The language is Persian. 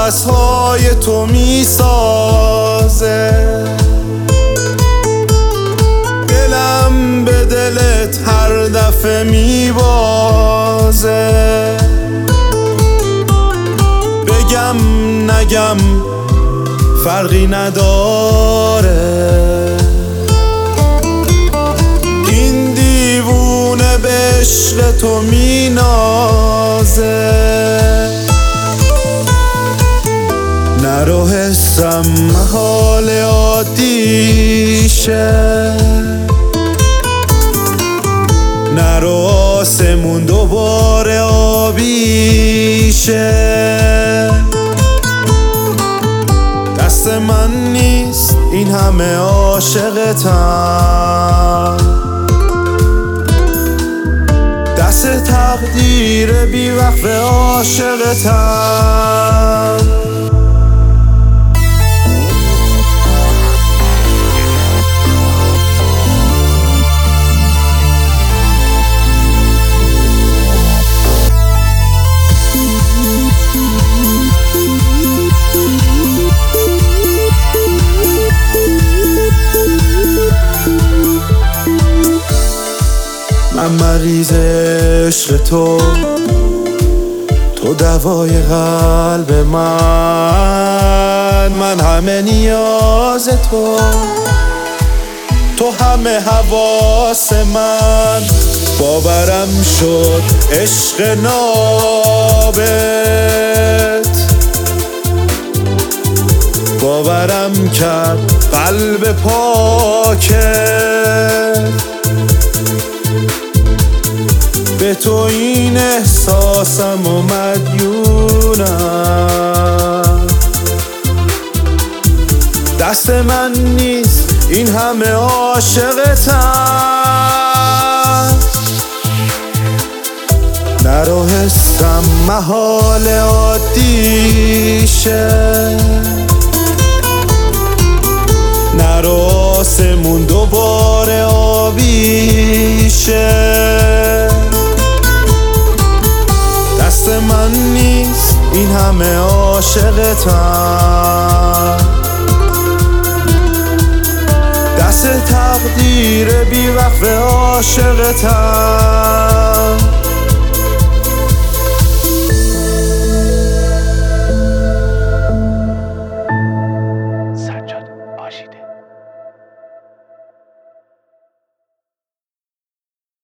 هوس‌های تو میسازه، دلم به دلت هر دفعه میبازه. بگم نگم فرقی نداره، این دیوونه به عشق تو مینازه. نرو حسم محال عادیشه، نرو آسمون دوباره آبیشه. دست من نیست این همه عاشقتم، دست تقدیر بی وقف عاشقتم. من مریض عشق تو دوای قلب من همه نیاز تو همه حواس من. باورم شد عشق نابت، باورم کرد قلب پاکت. به تو این احساسم و مدیونم، دست من نیست این همه عاشقتم. نرو حسم محال عادیشه، نرو آسمون دوباره آبیشه. دست من نیست این همه عاشقتم، دست تقدیر بی وقف عاشقتم.